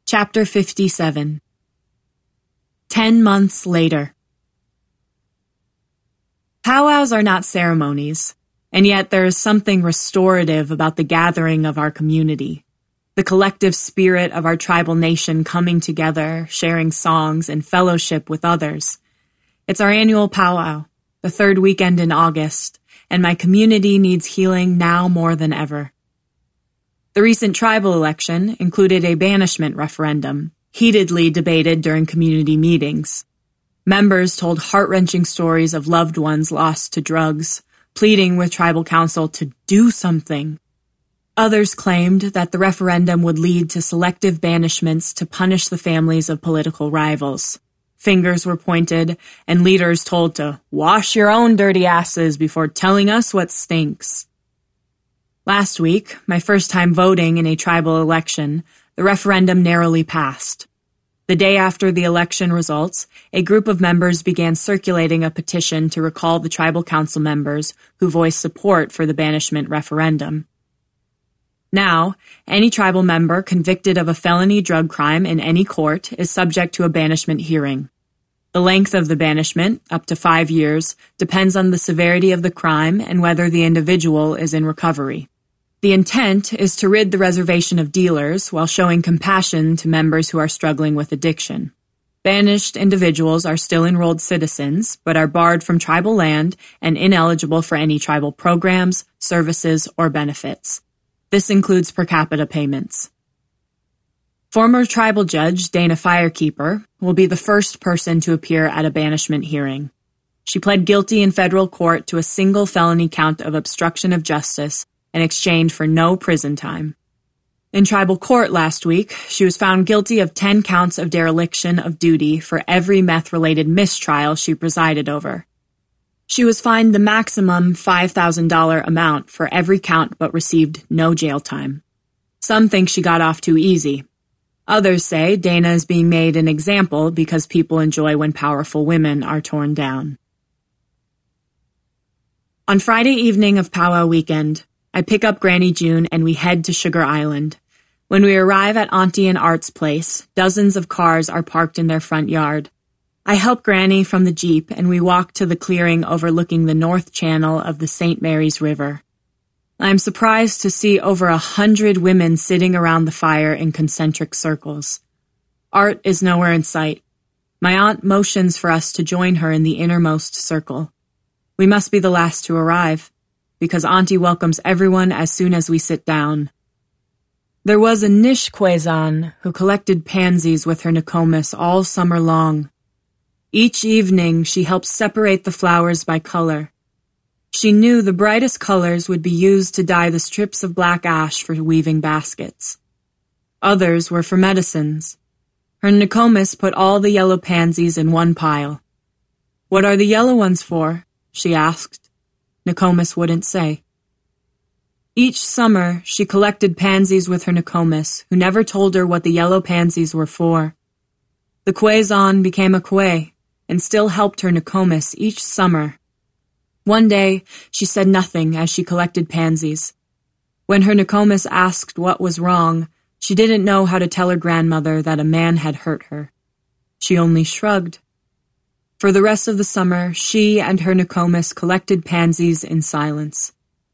Chapter 57. 10 months later. Powwows are not ceremonies, and yet there is something restorative about the gathering of our community, the collective spirit of our tribal nation coming together, sharing songs and fellowship with others. It's our annual powwow, the third weekend in August, and my community needs healing now more than ever. The recent tribal election included a banishment referendum, heatedly debated during community meetings. Members told heart-wrenching stories of loved ones lost to drugs, pleading with tribal council to do something. Others claimed that the referendum would lead to selective banishments to punish the families of political rivals. Fingers were pointed, and leaders told to wash your own dirty asses before telling us what stinks. Last week, my first time voting in a tribal election, the referendum narrowly passed. The day after the election results, a group of members began circulating a petition to recall the tribal council members who voiced support for the banishment referendum. Now, any tribal member convicted of a felony drug crime in any court is subject to a banishment hearing. The length of the banishment, up to 5 years, depends on the severity of the crime and whether the individual is in recovery. The intent is to rid the reservation of dealers while showing compassion to members who are struggling with addiction. Banished individuals are still enrolled citizens, but are barred from tribal land and ineligible for any tribal programs, services, or benefits. This includes per capita payments. Former tribal judge Dana Firekeeper will be the first person to appear at a banishment hearing. She pled guilty in federal court to a single felony count of obstruction of justice in exchange for no prison time. In tribal court last week, she was found guilty of 10 counts of dereliction of duty for every meth-related mistrial she presided over. She was fined the maximum $5,000 amount for every count but received no jail time. Some think she got off too easy. Others say Dana is being made an example because people enjoy when powerful women are torn down. On Friday evening of powwow weekend, I pick up Granny June and we head to Sugar Island. When we arrive at Auntie and Art's place, dozens of cars are parked in their front yard. I help Granny from the Jeep and we walk to the clearing overlooking the north channel of the St. Mary's River. I am surprised to see over 100 women sitting around the fire in concentric circles. Art is nowhere in sight. My aunt motions for us to join her in the innermost circle. We must be the last to arrive, because Auntie welcomes everyone as soon as we sit down. There was a Nishquezan who collected pansies with her Nokomis all summer long. Each evening she helped separate the flowers by color. She knew the brightest colors would be used to dye the strips of black ash for weaving baskets. Others were for medicines. Her Nokomis put all the yellow pansies in one pile. "What are the yellow ones for?" she asked. Nokomis wouldn't say. Each summer, she collected pansies with her Nokomis, who never told her what the yellow pansies were for. The Quezon became a Kwe, and still helped her Nokomis each summer. One day, she said nothing as she collected pansies. When her Nokomis asked what was wrong, she didn't know how to tell her grandmother that a man had hurt her. She only shrugged. For the rest of the summer, she and her Nokomis collected pansies in silence.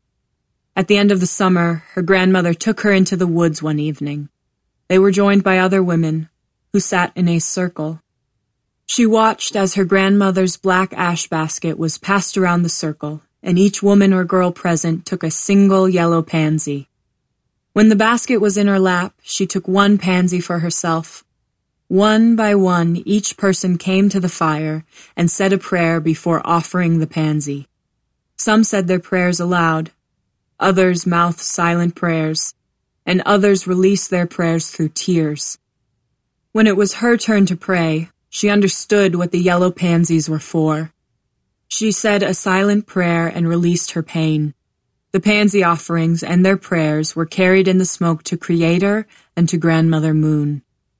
At the end of the summer, her grandmother took her into the woods one evening. They were joined by other women, who sat in a circle. She watched as her grandmother's black ash basket was passed around the circle, and each woman or girl present took a single yellow pansy. When the basket was in her lap, she took one pansy for herself. One by one, each person came to the fire and said a prayer before offering the pansy. Some said their prayers aloud, others mouthed silent prayers, and others released their prayers through tears. When it was her turn to pray, she understood what the yellow pansies were for. She said a silent prayer and released her pain. The pansy offerings and their prayers were carried in the smoke to Creator and to Grandmother Moon.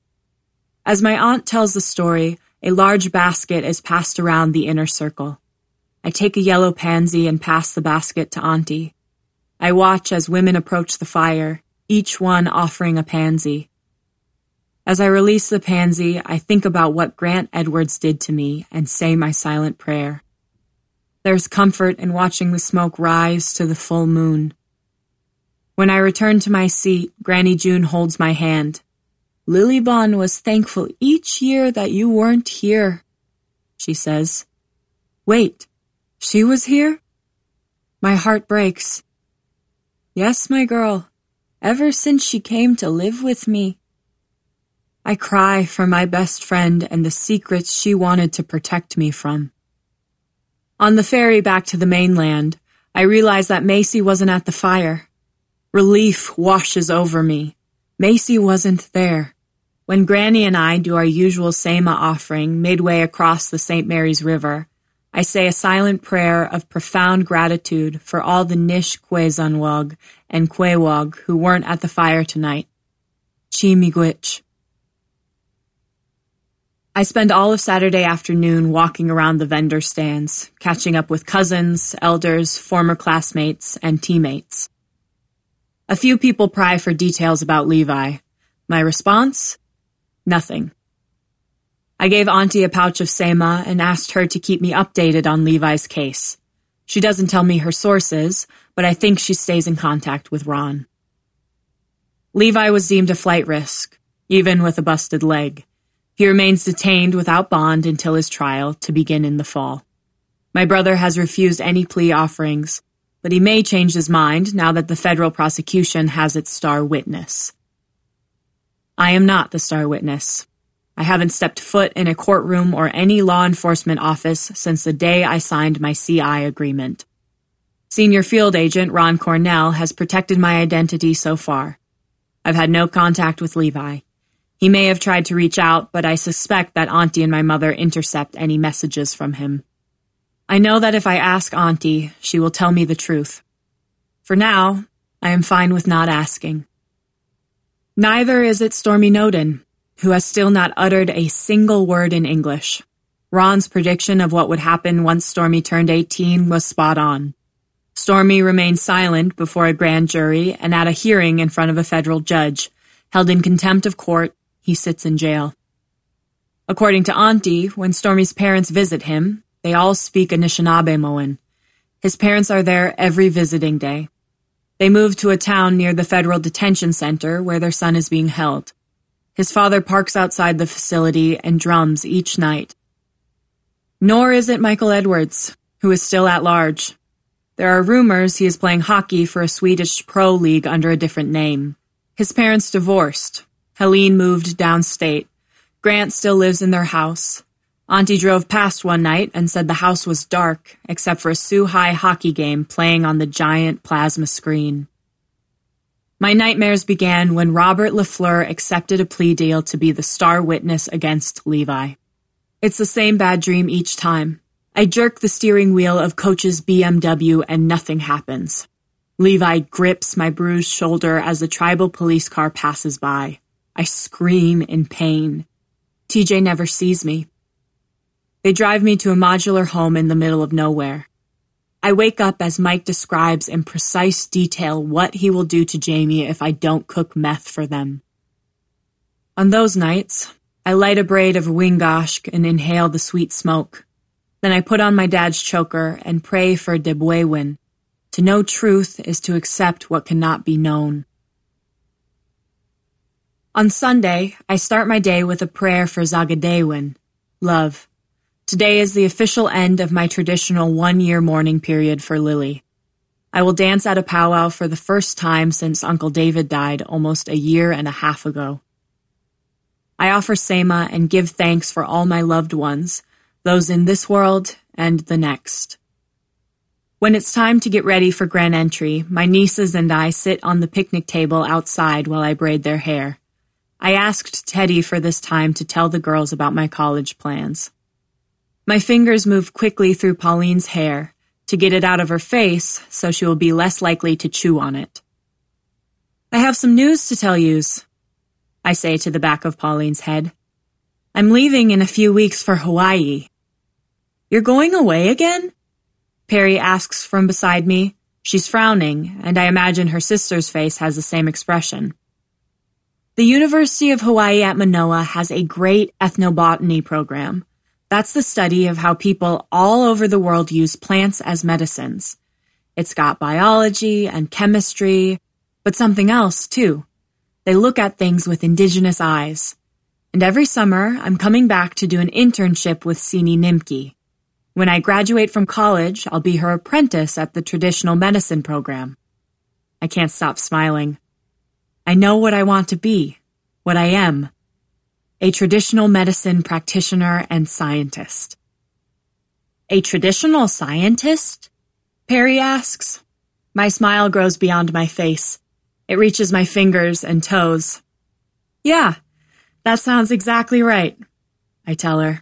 As my aunt tells the story, a large basket is passed around the inner circle. I take a yellow pansy and pass the basket to Auntie. I watch as women approach the fire, each one offering a pansy. As I release the pansy, I think about what Grant Edwards did to me and say my silent prayer. There's comfort in watching the smoke rise to the full moon. When I return to my seat, Granny June holds my hand. Lily Bond was thankful each year that you weren't here, she says. Wait, she was here? My heart breaks. Yes, my girl, ever since she came to live with me. I cry for my best friend and the secrets she wanted to protect me from. On the ferry back to the mainland, I realize that Macy wasn't at the fire. Relief washes over me. Macy wasn't there. When Granny and I do our usual Sema offering midway across the St. Mary's River, I say a silent prayer of profound gratitude for all the Nish Kwezunwag and Kwewag who weren't at the fire tonight. Chi miigwech. I spend all of Saturday afternoon walking around the vendor stands, catching up with cousins, elders, former classmates, and teammates. A few people pry for details about Levi. My response? Nothing. I gave Auntie a pouch of Sema and asked her to keep me updated on Levi's case. She doesn't tell me her sources, but I think she stays in contact with Ron. Levi was deemed a flight risk, even with a busted leg. He remains detained without bond until his trial, to begin in the fall. My brother has refused any plea offerings, but he may change his mind now that the federal prosecution has its star witness. I am not the star witness. I haven't stepped foot in a courtroom or any law enforcement office since the day I signed my CI agreement. Senior field agent Ron Cornell has protected my identity so far. I've had no contact with Levi. He may have tried to reach out, but I suspect that Auntie and my mother intercept any messages from him. I know that if I ask Auntie, she will tell me the truth. For now, I am fine with not asking. Neither is it Stormy Noden, who has still not uttered a single word in English. Ron's prediction of what would happen once Stormy turned 18 was spot on. Stormy remained silent before a grand jury and at a hearing in front of a federal judge. Held in contempt of court, he sits in jail. According to Auntie, when Stormy's parents visit him, they all speak Anishinaabe-Moan. His parents are there every visiting day. They moved to a town near the federal detention center where their son is being held. His father parks outside the facility and drums each night. Nor is it Michael Edwards, who is still at large. There are rumors he is playing hockey for a Swedish pro league under a different name. His parents divorced. Helene moved downstate. Grant still lives in their house. Auntie drove past one night and said the house was dark, except for a Sioux High hockey game playing on the giant plasma screen. My nightmares began when Robert LaFleur accepted a plea deal to be the star witness against Levi. It's the same bad dream each time. I jerk the steering wheel of Coach's BMW and nothing happens. Levi grips my bruised shoulder as the tribal police car passes by. I scream in pain. TJ never sees me. They drive me to a modular home in the middle of nowhere. I wake up as Mike describes in precise detail what he will do to Jamie if I don't cook meth for them. On those nights, I light a braid of wingoshk and inhale the sweet smoke. Then I put on my dad's choker and pray for Debwewin. To know truth is to accept what cannot be known. On Sunday, I start my day with a prayer for Zagadewin, love. Today is the official end of my traditional 1-year mourning period for Lily. I will dance at a powwow for the first time since Uncle David died almost 1.5 years ago. I offer Sema and give thanks for all my loved ones, those in this world and the next. When it's time to get ready for grand entry, my nieces and I sit on the picnic table outside while I braid their hair. I asked Teddy for this time to tell the girls about my college plans. My fingers move quickly through Pauline's hair to get it out of her face so she will be less likely to chew on it. I have some news to tell yous, I say to the back of Pauline's head. I'm leaving in a few weeks for Hawaii. You're going away again? Perry asks from beside me. She's frowning, and I imagine her sister's face has the same expression. The University of Hawaii at Manoa has a great ethnobotany program. That's the study of how people all over the world use plants as medicines. It's got biology and chemistry, but something else, too. They look at things with indigenous eyes. And every summer, I'm coming back to do an internship with Sini Nimki. When I graduate from college, I'll be her apprentice at the traditional medicine program. I can't stop smiling. I know what I want to be, what I am. A traditional medicine practitioner and scientist. A traditional scientist? Perry asks. My smile grows beyond my face. It reaches my fingers and toes. Yeah, that sounds exactly right, I tell her.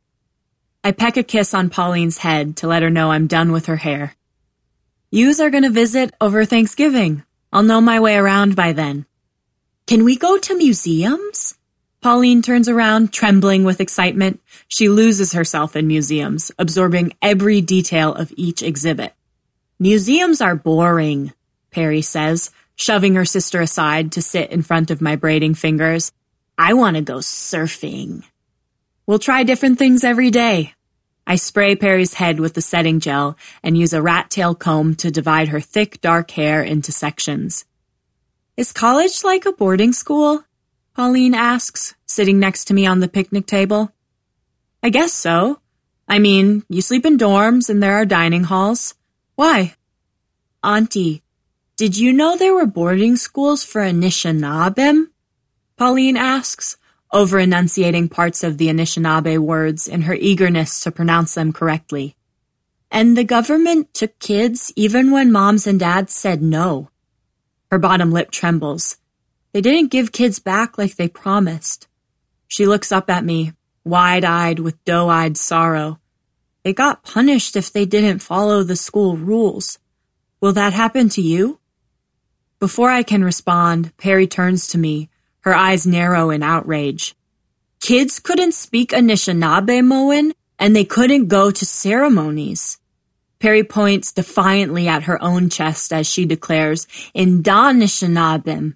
I peck a kiss on Pauline's head to let her know I'm done with her hair. Yous are gonna visit over Thanksgiving. I'll know my way around by then. Can we go to museums? Pauline turns around, trembling with excitement. She loses herself in museums, absorbing every detail of each exhibit. Museums are boring, Perry says, shoving her sister aside to sit in front of my braiding fingers. I want to go surfing. We'll try different things every day. I spray Perry's head with the setting gel and use a rat-tail comb to divide her thick, dark hair into sections. Is college like a boarding school? Pauline asks, sitting next to me on the picnic table. I guess so. I mean, you sleep in dorms and there are dining halls. Why? Auntie, did you know there were boarding schools for Anishinaabe? Pauline asks, over-enunciating parts of the Anishinaabe words in her eagerness to pronounce them correctly. And the government took kids even when moms and dads said no. Her bottom lip trembles. They didn't give kids back like they promised. She looks up at me, wide-eyed with doe-eyed sorrow. They got punished if they didn't follow the school rules. Will that happen to you? Before I can respond, Perry turns to me, her eyes narrow in outrage. Kids couldn't speak Anishinaabe-moan, and they couldn't go to ceremonies. Perry points defiantly at her own chest as she declares, Anishinaabe.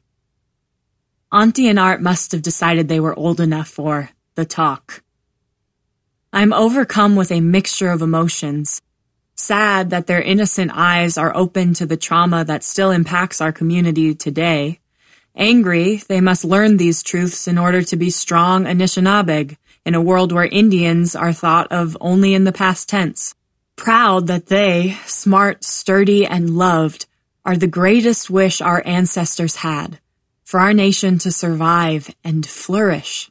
Auntie and Art must have decided they were old enough for the talk. I'm overcome with a mixture of emotions. Sad that their innocent eyes are open to the trauma that still impacts our community today. Angry, they must learn these truths in order to be strong Anishinaabe in a world where Indians are thought of only in the past tense. Proud that they, smart, sturdy, and loved, are the greatest wish our ancestors had, for our nation to survive and flourish.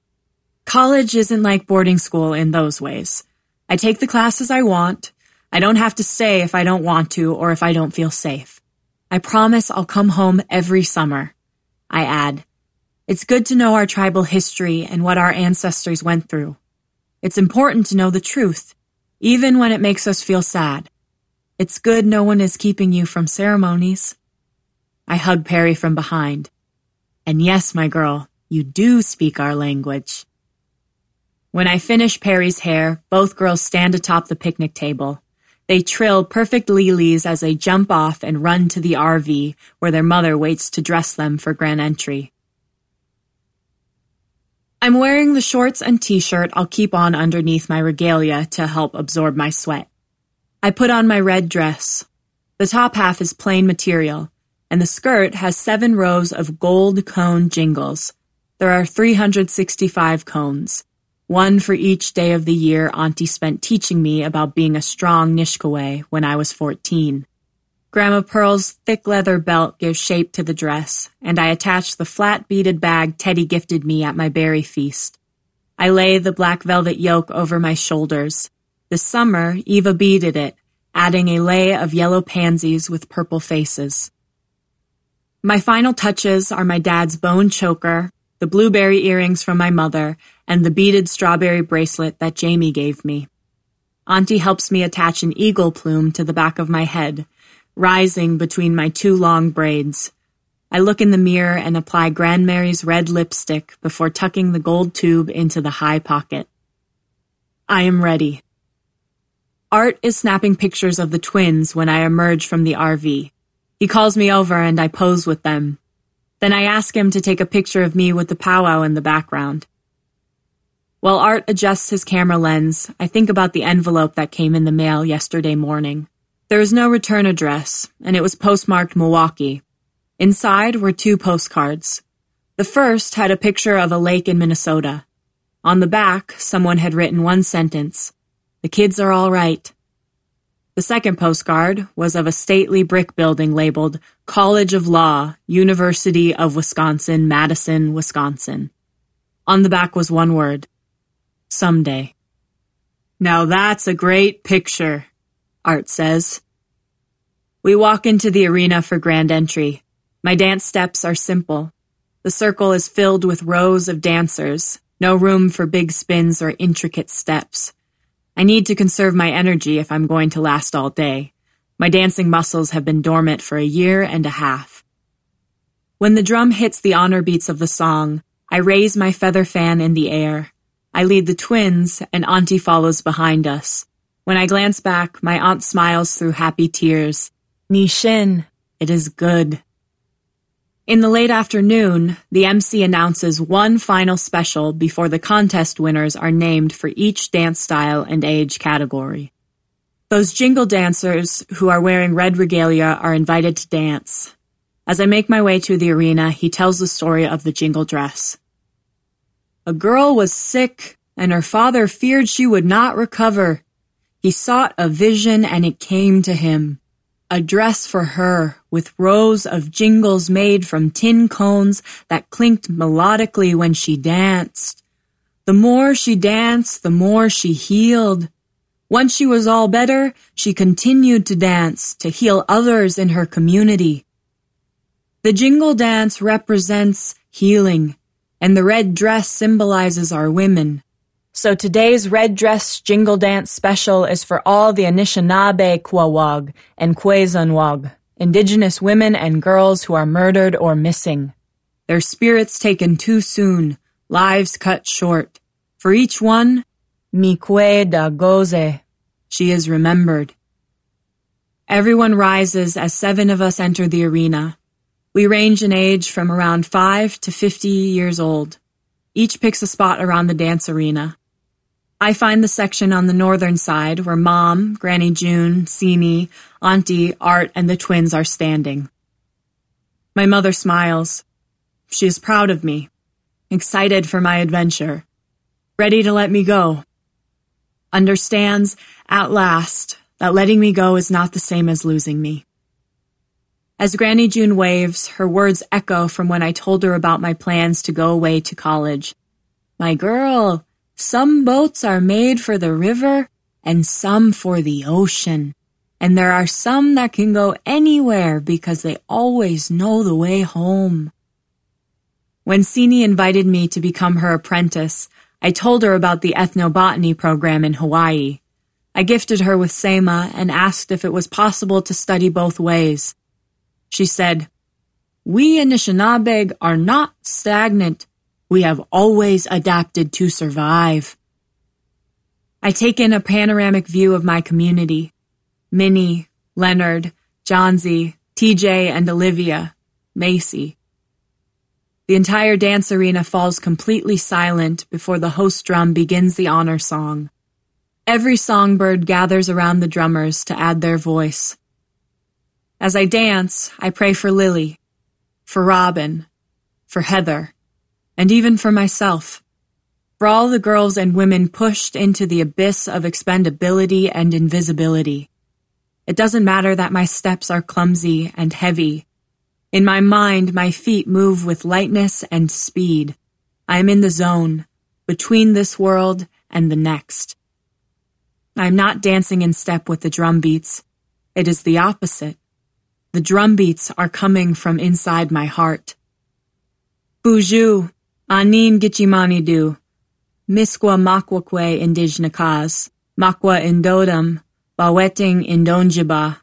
College isn't like boarding school in those ways. I take the classes I want. I don't have to stay if I don't want to or if I don't feel safe. I promise I'll come home every summer. I add, it's good to know our tribal history and what our ancestors went through. It's important to know the truth, even when it makes us feel sad. It's good no one is keeping you from ceremonies. I hug Perry from behind. And yes, my girl, you do speak our language. When I finish Perry's hair, both girls stand atop the picnic table. They trill perfect leelies as they jump off and run to the RV where their mother waits to dress them for grand entry. I'm wearing the shorts and t-shirt I'll keep on underneath my regalia to help absorb my sweat. I put on my red dress. The top half is plain material, and the skirt has 7 rows of gold cone jingles. There are 365 cones. One for each day of the year Auntie spent teaching me about being a strong Nishkawe when I was 14. Grandma Pearl's thick leather belt gives shape to the dress, and I attach the flat beaded bag Teddy gifted me at my berry feast. I lay the black velvet yoke over my shoulders. This summer, Eva beaded it, adding a lei of yellow pansies with purple faces. My final touches are my dad's bone choker, the blueberry earrings from my mother, and the beaded strawberry bracelet that Jamie gave me. Auntie helps me attach an eagle plume to the back of my head, rising between my 2 long braids. I look in the mirror and apply Grandmary's red lipstick before tucking the gold tube into the high pocket. I am ready. Art is snapping pictures of the twins when I emerge from the RV. He calls me over and I pose with them. Then I ask him to take a picture of me with the powwow in the background. While Art adjusts his camera lens, I think about the envelope that came in the mail yesterday morning. There is no return address, and it was postmarked Milwaukee. Inside were 2 postcards. The first had a picture of a lake in Minnesota. On the back, someone had written one sentence, "The kids are all right." The second postcard was of a stately brick building labeled College of Law, University of Wisconsin, Madison, Wisconsin. On the back was one word, someday. "Now that's a great picture," Art says. We walk into the arena for grand entry. My dance steps are simple. The circle is filled with rows of dancers, no room for big spins or intricate steps. I need to conserve my energy if I'm going to last all day. My dancing muscles have been dormant for a year and a half. When the drum hits the honor beats of the song, I raise my feather fan in the air. I lead the twins, and Auntie follows behind us. When I glance back, my aunt smiles through happy tears. Nishin, it is good. In the late afternoon, the MC announces one final special before the contest winners are named for each dance style and age category. Those jingle dancers who are wearing red regalia are invited to dance. As I make my way to the arena, he tells the story of the jingle dress. A girl was sick, and her father feared she would not recover. He sought a vision, and it came to him. A dress for her, with rows of jingles made from tin cones that clinked melodically when she danced. The more she danced, the more she healed. Once she was all better, she continued to dance to heal others in her community. The jingle dance represents healing, and the red dress symbolizes our women. So today's Red Dress Jingle Dance special is for all the Anishinaabe Quawag and Kwezunwag, indigenous women and girls who are murdered or missing. Their spirits taken too soon, lives cut short. For each one, Mikwe da Goze, she is remembered. Everyone rises as 7 of us enter the arena. We range in age from around 5 to 50 years old. Each picks a spot around the dance arena. I find the section on the northern side where Mom, Granny June, Sini, Auntie, Art, and the twins are standing. My mother smiles. She is proud of me, excited for my adventure, ready to let me go. Understands, at last, that letting me go is not the same as losing me. As Granny June waves, her words echo from when I told her about my plans to go away to college. My girl, some boats are made for the river and some for the ocean. And there are some that can go anywhere because they always know the way home. When Sini invited me to become her apprentice, I told her about the ethnobotany program in Hawaii. I gifted her with Sema and asked if it was possible to study both ways. She said, "We Anishinaabe are not stagnant. We have always adapted to survive." I take in a panoramic view of my community. Minnie, Leonard, Johnsy, TJ, and Olivia, Macy. The entire dance arena falls completely silent before the host drum begins the honor song. Every songbird gathers around the drummers to add their voice. As I dance, I pray for Lily, for Robin, for Heather, and even for myself, for all the girls and women pushed into the abyss of expendability and invisibility. It doesn't matter that my steps are clumsy and heavy. In my mind, my feet move with lightness and speed. I am in the zone, between this world and the next. I am not dancing in step with the drum beats. It is the opposite. The drum beats are coming from inside my heart. Buju, Anin Gichimanidu, Misqua Makwakwe Indigenakaz, Makwa Indodam, Baweting Indonjiba,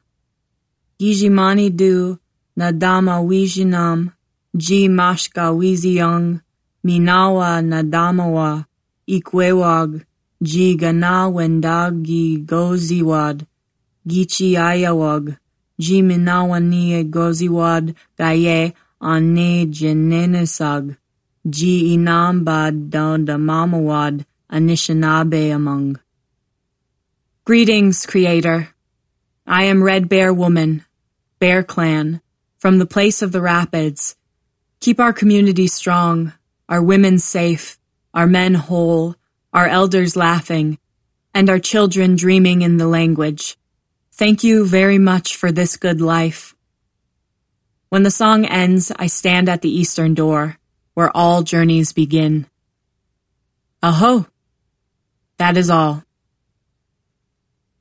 Gijimanidu, Nadama Wijinam, Ji Mashka Wiziyong, Minawa Nadamawa, Ikwewag, Ji Gana Wendagi Goziwad, Gichi Ayawag, Ji Minawani Goziwad, Gaye, Ane Jeninisag, Ji Inambad Doda Mamawad Anishinaabe among. Greetings, Creator. I am Red Bear Woman, Bear Clan, from the place of the rapids. Keep our community strong, our women safe, our men whole, our elders laughing, and our children dreaming in the language. Thank you very much for this good life. When the song ends, I stand at the eastern door, where all journeys begin. Aho! That is all.